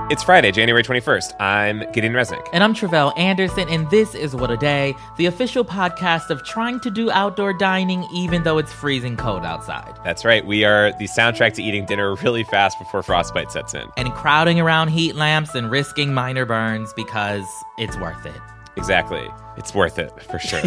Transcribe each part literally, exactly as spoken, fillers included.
It's Friday, January twenty-first. I'm Gideon Resnick. And I'm Tre'vell Anderson, and this is What a Day, the official podcast of trying to do outdoor dining even though it's freezing cold outside. That's right. We are the soundtrack to eating dinner really fast before frostbite sets in. And crowding around heat lamps and risking minor burns because it's worth it. Exactly. It's worth it, for sure.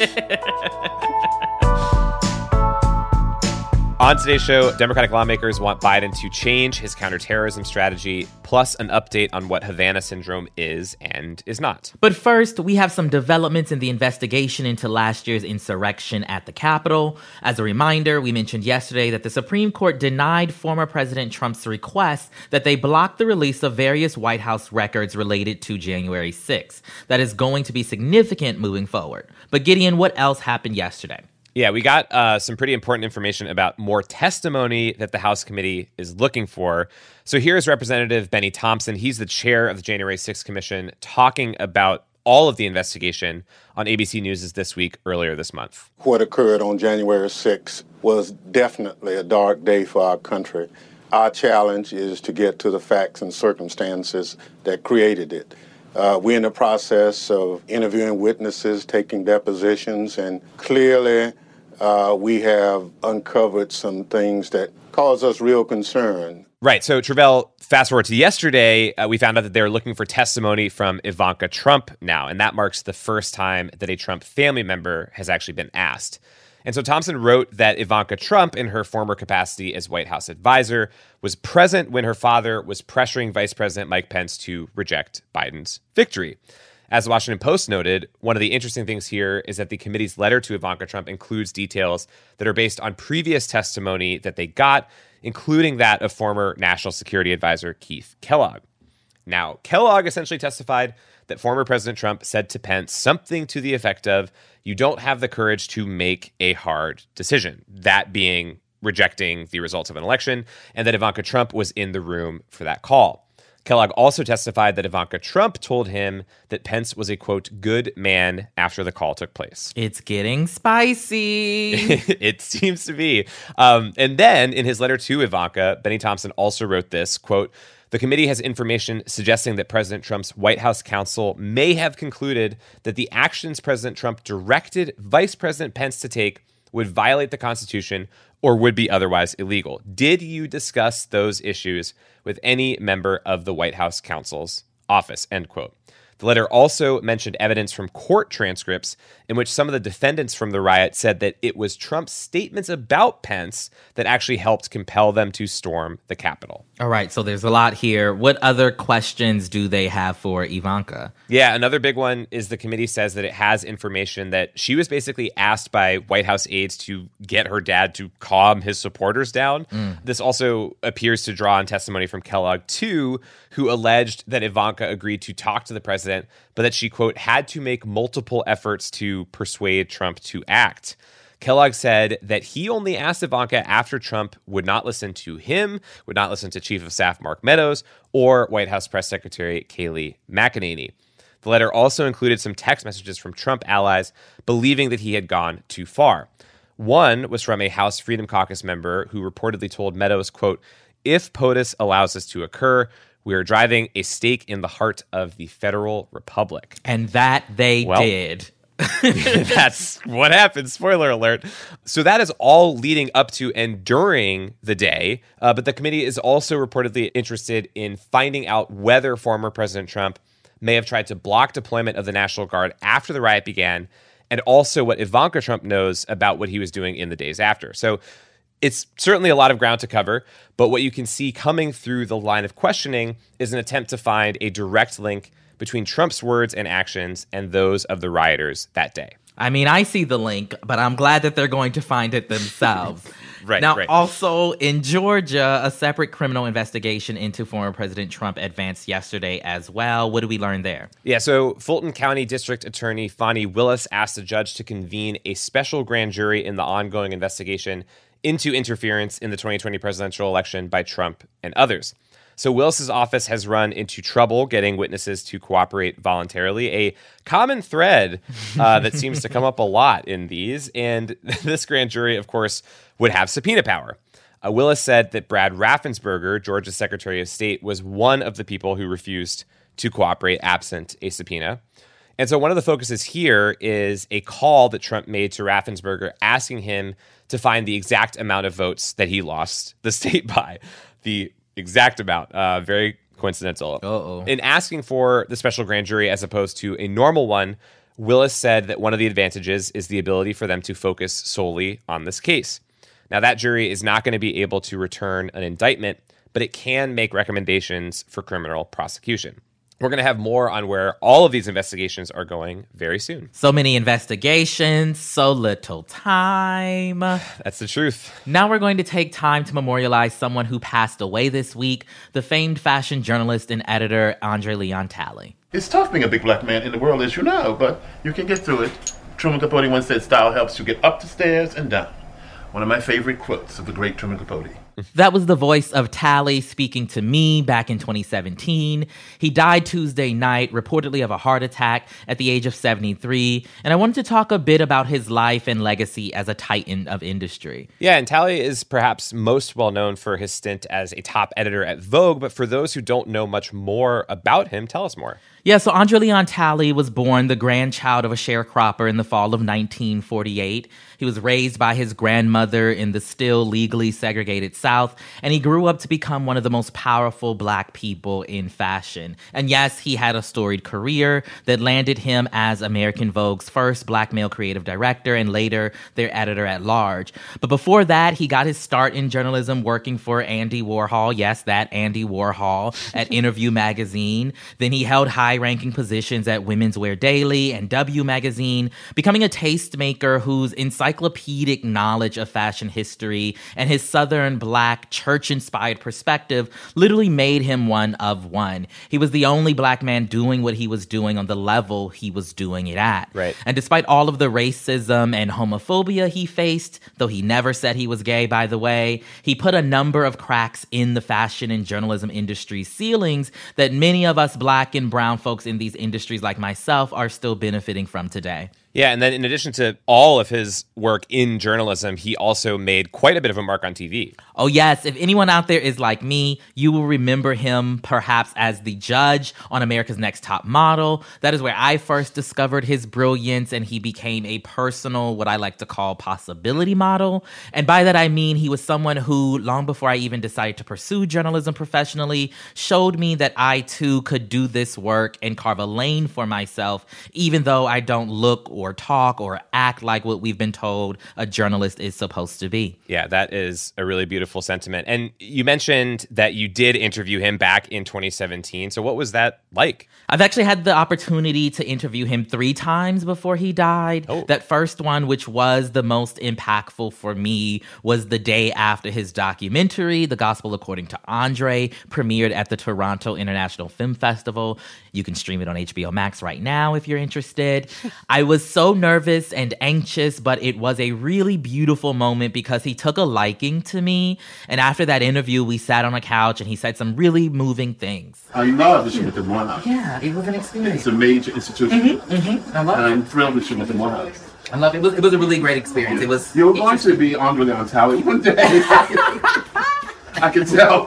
On today's show, Democratic lawmakers want Biden to change his counterterrorism strategy, plus an update on what Havana syndrome is and is not. But first, we have some developments in the investigation into last year's insurrection at the Capitol. As a reminder, we mentioned yesterday that the Supreme Court denied former President Trump's request that they block the release of various White House records related to January sixth. That is going to be significant moving forward. But Gideon, what else happened yesterday? Yeah, we got uh, some pretty important information about more testimony that the House committee is looking for. So here's Representative Benny Thompson. He's the chair of the January sixth Commission, talking about all of the investigation on A B C News' This Week earlier this month. What occurred on January sixth was definitely a dark day for our country. Our challenge is to get to the facts and circumstances that created it. Uh, we're in the process of interviewing witnesses, taking depositions, and clearly uh, we have uncovered some things that cause us real concern. Right. So, Tre'vell, fast forward to yesterday, uh, we found out that they're looking for testimony from Ivanka Trump now, and that marks the first time that a Trump family member has actually been asked. And so Thompson wrote that Ivanka Trump, in her former capacity as White House advisor, was present when her father was pressuring Vice President Mike Pence to reject Biden's victory. As the Washington Post noted, one of the interesting things here is that the committee's letter to Ivanka Trump includes details that are based on previous testimony that they got, including that of former National Security Advisor Keith Kellogg. Now, Kellogg essentially testified that former President Trump said to Pence something to the effect of, "You don't have the courage to make a hard decision," that being rejecting the results of an election, and that Ivanka Trump was in the room for that call. Kellogg also testified that Ivanka Trump told him that Pence was a, quote, good man after the call took place. It's getting spicy. It seems to be. Um, and then in his letter to Ivanka, Benny Thompson also wrote this, quote, "The committee has information suggesting that President Trump's White House counsel may have concluded that the actions President Trump directed Vice President Pence to take would violate the Constitution or would be otherwise illegal. Did you discuss those issues with any member of the White House counsel's office?" End quote. The letter also mentioned evidence from court transcripts in which some of the defendants from the riot said that it was Trump's statements about Pence that actually helped compel them to storm the Capitol. All right, so there's a lot here. What other questions do they have for Ivanka? Yeah, another big one is the committee says that it has information that she was basically asked by White House aides to get her dad to calm his supporters down. Mm. This also appears to draw on testimony from Kellogg, too, who alleged that Ivanka agreed to talk to the president, but that she, quote, had to make multiple efforts to persuade Trump to act. Kellogg said that he only asked Ivanka after Trump would not listen to him, would not listen to Chief of Staff Mark Meadows, or White House Press Secretary Kayleigh McEnany. The letter also included some text messages from Trump allies believing that he had gone too far. One was from a House Freedom Caucus member who reportedly told Meadows, quote, "If POTUS allows this to occur, we are driving a stake in the heart of the federal republic." And that they well, did. That's what happened. Spoiler alert. So that is all leading up to and during the day. Uh, but the committee is also reportedly interested in finding out whether former President Trump may have tried to block deployment of the National Guard after the riot began, and also what Ivanka Trump knows about what he was doing in the days after. So it's certainly a lot of ground to cover, but what you can see coming through the line of questioning is an attempt to find a direct link between Trump's words and actions and those of the rioters that day. I mean, I see the link, but I'm glad that they're going to find it themselves. Right. Now, right. also in Georgia, a separate criminal investigation into former President Trump advanced yesterday as well. What did we learn there? Yeah, so Fulton County District Attorney Fani Willis asked the judge to convene a special grand jury in the ongoing investigation into interference in the twenty twenty presidential election by Trump and others. So Willis's office has run into trouble getting witnesses to cooperate voluntarily, a common thread uh, that seems to come up a lot in these. And this grand jury, of course, would have subpoena power. Uh, Willis said that Brad Raffensperger, Georgia's Secretary of State, was one of the people who refused to cooperate absent a subpoena. And so one of the focuses here is a call that Trump made to Raffensperger asking him to find the exact amount of votes that he lost the state by. The exact amount. Uh, very coincidental. Uh-oh. In asking for the special grand jury as opposed to a normal one, Willis said that one of the advantages is the ability for them to focus solely on this case. Now, that jury is not going to be able to return an indictment, but it can make recommendations for criminal prosecution. We're going to have more on where all of these investigations are going very soon. So many investigations, so little time. That's the truth. Now we're going to take time to memorialize someone who passed away this week, the famed fashion journalist and editor Andre Leon Talley. It's tough being a big black man in the world, as you know, but you can get through it. Truman Capote once said, style helps you get up the stairs and down. One of my favorite quotes of the great Truman Capote. That was the voice of Talley speaking to me back in twenty seventeen. He died Tuesday night, reportedly of a heart attack at the age of seventy-three. And I wanted to talk a bit about his life and legacy as a titan of industry. Yeah, and Talley is perhaps most well known for his stint as a top editor at Vogue. But for those who don't know much more about him, tell us more. Yeah, so Andre Leon Talley was born the grandchild of a sharecropper in the fall of nineteen forty-eight. He was raised by his grandmother in the still legally segregated South, and he grew up to become one of the most powerful black people in fashion. And yes, he had a storied career that landed him as American Vogue's first black male creative director and later their editor-at-large. But before that, he got his start in journalism working for Andy Warhol, yes, that Andy Warhol, at Interview magazine. Then he held high-ranking positions at Women's Wear Daily and W magazine, becoming a tastemaker whose encyclopedic knowledge of fashion history and his Southern black church-inspired perspective literally made him one of one. He was the only black man doing what he was doing on the level he was doing it at. Right. And despite all of the racism and homophobia he faced, though he never said he was gay, by the way, he put a number of cracks in the fashion and journalism industry ceilings that many of us black and brown folks in these industries like myself are still benefiting from today. Yeah, and then in addition to all of his work in journalism, he also made quite a bit of a mark on T V. Oh, yes. If anyone out there is like me, you will remember him perhaps as the judge on America's Next Top Model. That is where I first discovered his brilliance, and he became a personal, what I like to call, possibility model. And by that, I mean he was someone who, long before I even decided to pursue journalism professionally, showed me that I, too, could do this work and carve a lane for myself, even though I don't look or talk or act like what we've been told a journalist is supposed to be. Yeah, that is a really beautiful sentiment. And you mentioned that you did interview him back in twenty seventeen. So what was that like? I've actually had the opportunity to interview him three times before he died. Oh. That first one, which was the most impactful for me, was the day after his documentary, The Gospel According to Andre, premiered at the Toronto International Film Festival. You can stream it on H B O Max right now if you're interested. I was so nervous and anxious, but it was a really beautiful moment because he took a liking to me. And after that interview, we sat on a couch and he said some really moving things. I love that you went to Morehouse. Yeah, it was an experience. It's a major institution. Mm-hmm, mm-hmm. I love And it. I'm thrilled that you went to Morehouse. I love it. It was, it was a really great experience. It was. You're going to be Andre Leon Talley one day. I can tell.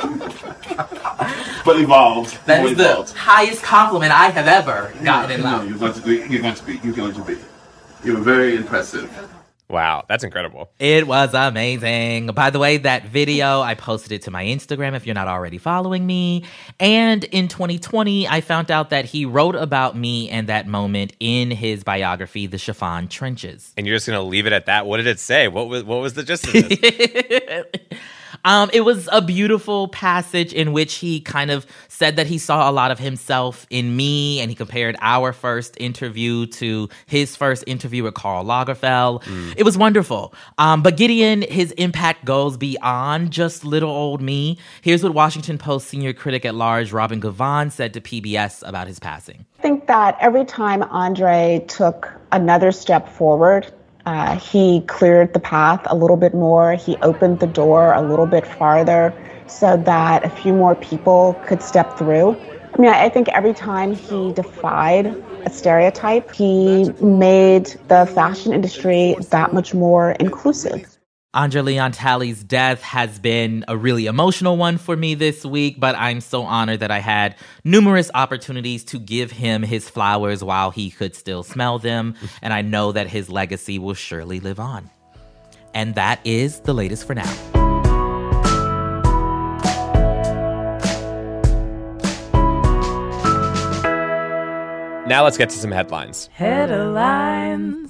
But evolved. That More is the evolved. highest compliment I have ever gotten in No, life. you're going to be. You're going to be. You're going to be. You were very impressive. Wow, that's incredible. It was amazing. By the way, that video, I posted it to my Instagram if you're not already following me. And in twenty twenty, I found out that he wrote about me and that moment in his biography, The Chiffon Trenches. And you're just going to leave it at that? What did it say? What was what was the gist of this? Um, it was a beautiful passage in which he kind of said that he saw a lot of himself in me, and he compared our first interview to his first interview with Karl Lagerfeld. Mm. It was wonderful. Um, but Gideon, his impact goes beyond just little old me. Here's what Washington Post senior critic at large Robin Givhan said to P B S about his passing. I think that every time Andre took another step forward, Uh, he cleared the path a little bit more. He opened the door a little bit farther so that a few more people could step through. I mean, I think every time he defied a stereotype, he made the fashion industry that much more inclusive. Andre Leon Talley's death has been a really emotional one for me this week, but I'm so honored that I had numerous opportunities to give him his flowers while he could still smell them, and I know that his legacy will surely live on. And that is the latest for now. Now let's get to some headlines. Headlines.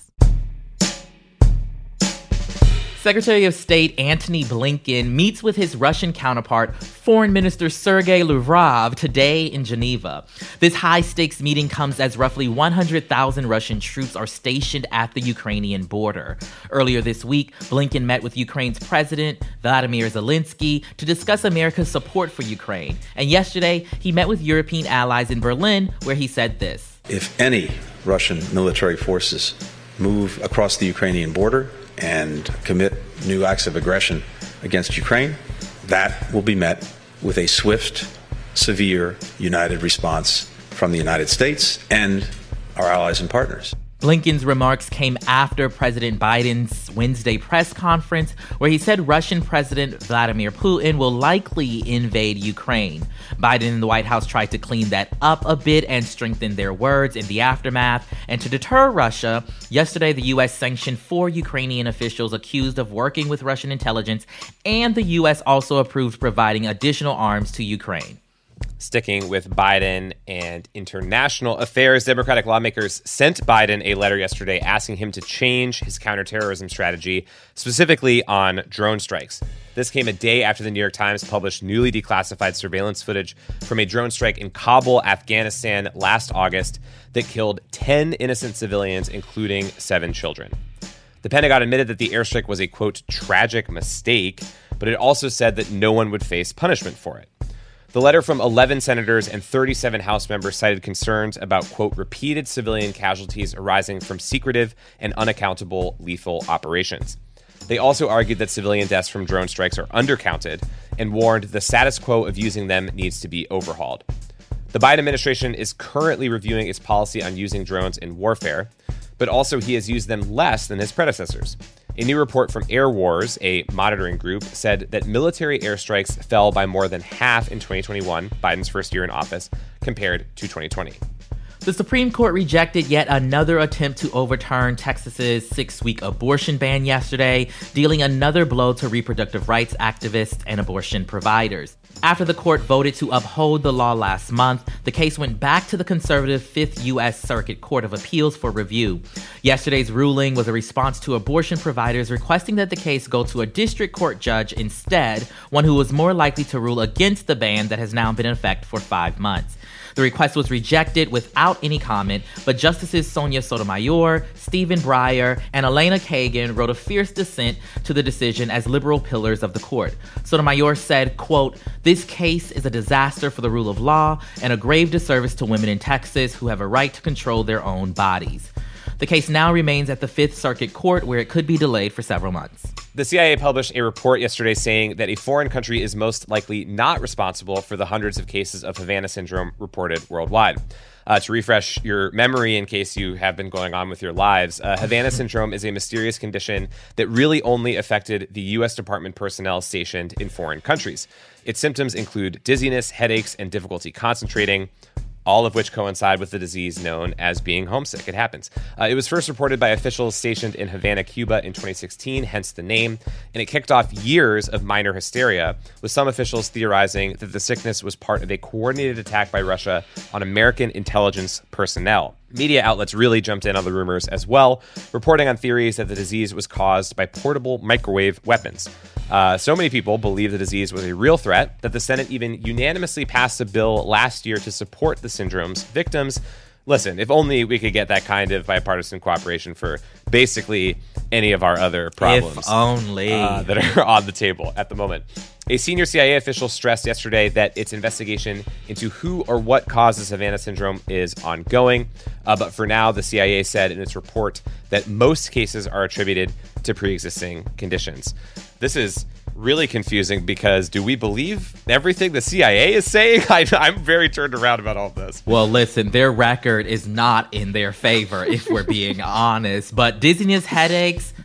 Secretary of State Antony Blinken meets with his Russian counterpart, Foreign Minister Sergei Lavrov, today in Geneva. This high-stakes meeting comes as roughly one hundred thousand Russian troops are stationed at the Ukrainian border. Earlier this week, Blinken met with Ukraine's President, Vladimir Zelensky, to discuss America's support for Ukraine. And yesterday, he met with European allies in Berlin, where he said this. If any Russian military forces move across the Ukrainian border and commit new acts of aggression against Ukraine, that will be met with a swift, severe, united response from the United States and our allies and partners. Blinken's remarks came after President Biden's Wednesday press conference, where he said Russian President Vladimir Putin will likely invade Ukraine. Biden and the White House tried to clean that up a bit and strengthen their words in the aftermath. And to deter Russia, yesterday the U S sanctioned four Ukrainian officials accused of working with Russian intelligence, and the U S also approved providing additional arms to Ukraine. Sticking with Biden and international affairs, Democratic lawmakers sent Biden a letter yesterday asking him to change his counterterrorism strategy, specifically on drone strikes. This came a day after the New York Times published newly declassified surveillance footage from a drone strike in Kabul, Afghanistan last August that killed ten innocent civilians, including seven children. The Pentagon admitted that the airstrike was a, quote, tragic mistake, but it also said that no one would face punishment for it. The letter from eleven senators and thirty-seven House members cited concerns about, quote, repeated civilian casualties arising from secretive and unaccountable lethal operations. They also argued that civilian deaths from drone strikes are undercounted and warned the status quo of using them needs to be overhauled. The Biden administration is currently reviewing its policy on using drones in warfare, but also he has used them less than his predecessors. A new report from Air Wars, a monitoring group, said that military airstrikes fell by more than half in twenty twenty-one, Biden's first year in office, compared to twenty twenty. The Supreme Court rejected yet another attempt to overturn Texas's six-week abortion ban yesterday, dealing another blow to reproductive rights activists and abortion providers. After the court voted to uphold the law last month, the case went back to the conservative Fifth U S Circuit Court of Appeals for review. Yesterday's ruling was a response to abortion providers requesting that the case go to a district court judge instead, one who was more likely to rule against the ban that has now been in effect for five months. The request was rejected without any comment, but Justices Sonia Sotomayor, Stephen Breyer, and Elena Kagan wrote a fierce dissent to the decision as liberal pillars of the court. Sotomayor said, quote, "This case is a disaster for the rule of law and a grave disservice to women in Texas who have a right to control their own bodies." The case now remains at the Fifth Circuit Court, where it could be delayed for several months. The C I A published a report yesterday saying that a foreign country is most likely not responsible for the hundreds of cases of Havana syndrome reported worldwide. Uh, to refresh your memory in case you have been going on with your lives, uh, Havana syndrome is a mysterious condition that really only affected the U S Department personnel stationed in foreign countries. Its symptoms include dizziness, headaches, and difficulty concentrating, all of which coincide with the disease known as being homesick. It happens. Uh, it was first reported by officials stationed in Havana, Cuba in twenty sixteen, hence the name, and it kicked off years of minor hysteria, with some officials theorizing that the sickness was part of a coordinated attack by Russia on American intelligence personnel. Media outlets really jumped in on the rumors as well, reporting on theories that the disease was caused by portable microwave weapons. Uh, so many people believe the disease was a real threat that the Senate even unanimously passed a bill last year to support the syndrome's victims. Listen, if only we could get that kind of bipartisan cooperation for basically any of our other problems. If only. Uh, that are on the table at the moment. A senior C I A official stressed yesterday that its investigation into who or what causes Havana syndrome is ongoing. Uh, but for now, the C I A said in its report that most cases are attributed to pre-existing conditions. This is really confusing because do we believe everything the C I A is saying? I, I'm very turned around about all of this. Well, listen, their record is not in their favor, if we're being honest. But dizziness, headaches,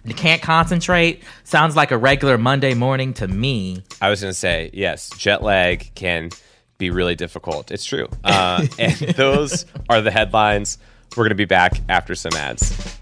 You can't concentrate. Sounds like a regular Monday morning to me. I was going to say, yes, jet lag can be really difficult. It's true. Uh, and those are the headlines. We're going to be back after some ads.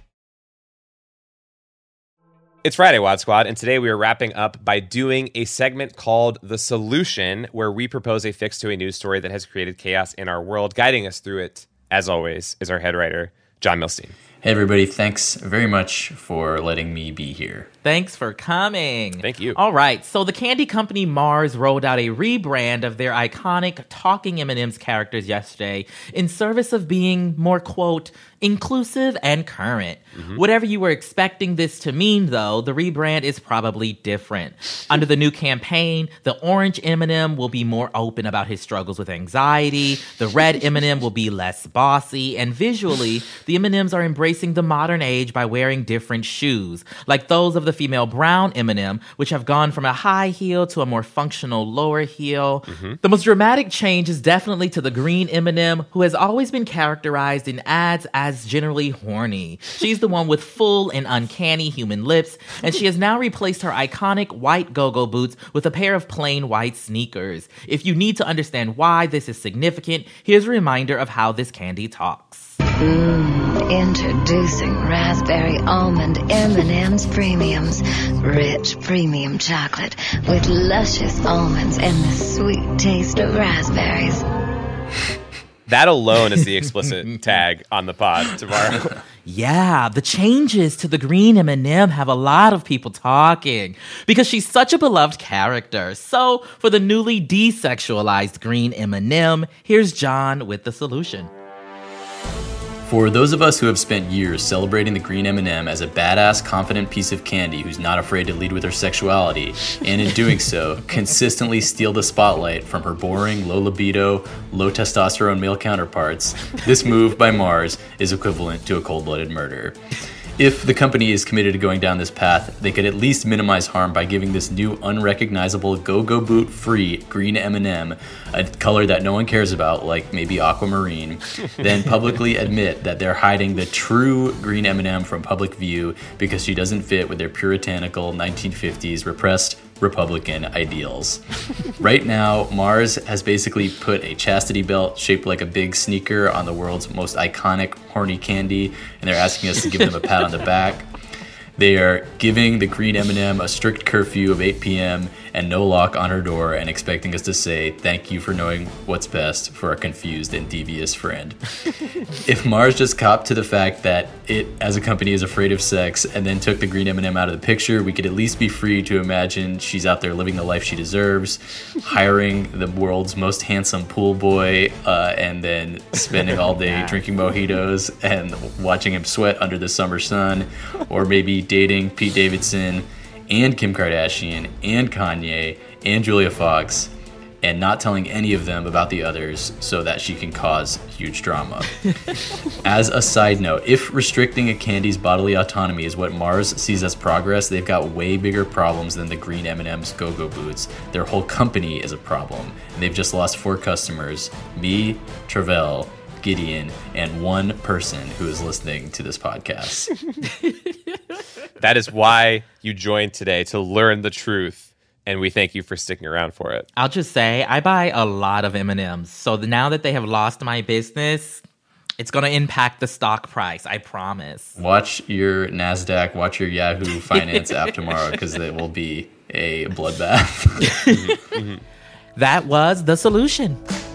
It's Friday, Wad Squad, and today we are wrapping up by doing a segment called The Solution, where we propose a fix to a news story that has created chaos in our world. Guiding us through it, as always, is our head writer, John Milstein. Hey, everybody. Thanks very much for letting me be here. Thanks for coming. Thank you. All right. So the candy company Mars rolled out a rebrand of their iconic talking M and M's characters yesterday in service of being more, quote, inclusive and current. Mm-hmm. Whatever you were expecting this to mean, though, the rebrand is probably different. Under the new campaign, the orange M and M will be more open about his struggles with anxiety. The red M and M will be less bossy. And visually, the M and M's are embracing the modern age by wearing different shoes, like those of the female brown M and M, which have gone from a high heel to a more functional lower heel. Mm-hmm. The most dramatic change is definitely to the green M and M, who has always been characterized in ads as generally horny. She's the one with full and uncanny human lips, and she has now replaced her iconic white go-go boots with a pair of plain white sneakers. If you need to understand why this is significant, here's a reminder of how this candy talks. Mmm, introducing raspberry almond M and M's Premiums. Rich premium chocolate with luscious almonds and the sweet taste of raspberries. That alone is the explicit tag on the pod tomorrow. Yeah, the changes to the green M and M have a lot of people talking because she's such a beloved character. So for the newly desexualized green M and M, here's John with the solution. For those of us who have spent years celebrating the green M and M as a badass, confident piece of candy who's not afraid to lead with her sexuality, and in doing so, consistently steal the spotlight from her boring, low libido, low testosterone male counterparts, this move by Mars is equivalent to a cold-blooded murder. If the company is committed to going down this path, they could at least minimize harm by giving this new unrecognizable go-go boot-free green M and M a color that no one cares about, like maybe aquamarine, then publicly admit that they're hiding the true green M and M from public view because she doesn't fit with their puritanical nineteen fifties repressed Republican ideals. Right now, Mars has basically put a chastity belt shaped like a big sneaker on the world's most iconic horny candy, and they're asking us to give them a pat on the back. They are giving the green M and M a strict curfew of eight p.m. and no lock on her door and expecting us to say thank you for knowing what's best for our confused and devious friend. If Mars just copped to the fact that it, as a company, is afraid of sex and then took the green M and M out of the picture, we could at least be free to imagine she's out there living the life she deserves, hiring the world's most handsome pool boy, uh, and then spending all day drinking mojitos and watching him sweat under the summer sun, or maybe dating Pete Davidson and Kim Kardashian and Kanye and Julia Fox and not telling any of them about the others so that she can cause huge drama. As a side note, if restricting a candy's bodily autonomy is what Mars sees as progress, they've got way bigger problems than the green M and M's go-go boots. Their whole company is a problem, and they've just lost four customers, me, Travell, Gideon, and one person who is listening to this podcast. That is why you joined today, to learn the truth, and we thank you for sticking around for it. I'll just say, I buy a lot of M and M's, so now that they have lost my business, it's going to impact the stock price, I promise. Watch your NASDAQ, watch your Yahoo Finance app tomorrow, because it will be a bloodbath. mm-hmm, mm-hmm. That was The Solution.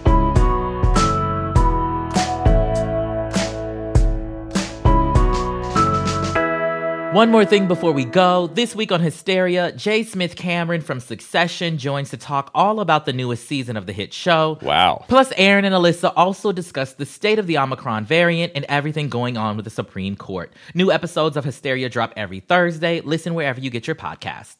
One more thing before we go. This week on Hysteria, J. Smith Cameron from Succession joins to talk all about the newest season of the hit show. Wow. Plus, Aaron and Alyssa also discuss the state of the Omicron variant and everything going on with the Supreme Court. New episodes of Hysteria drop every Thursday. Listen wherever you get your podcasts.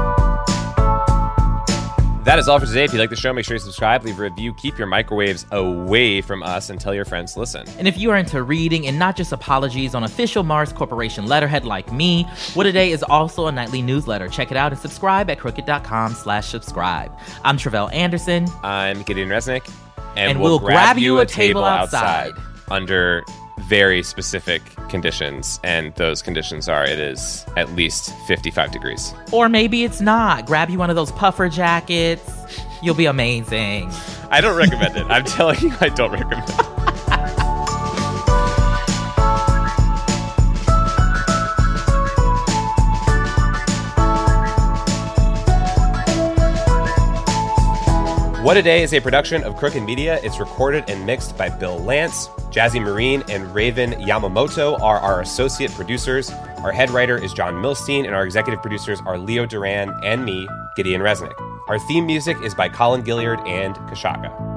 That is all for today. If you like the show, make sure you subscribe, leave a review, keep your microwaves away from us, and tell your friends to listen. And if you are into reading and not just apologies on official Mars Corporation letterhead like me, What A Day is also a nightly newsletter. Check it out and subscribe at crooked.com slash subscribe. I'm Travell Anderson. I'm Gideon Resnick. And, and we'll, we'll grab, grab you a table, table outside. outside under very specific conditions, and those conditions are it is at least fifty-five degrees. Or maybe it's not. Grab you one of those puffer jackets. You'll be amazing. I don't recommend it. I'm telling you, I don't recommend it. What a Day is a production of Crooked Media. It's recorded and mixed by Bill Lance. Jazzy Marine and Raven Yamamoto are our associate producers. Our head writer is John Milstein, and our executive producers are Leo Duran and me, Gideon Resnick. Our theme music is by Colin Gilliard and Kashaka.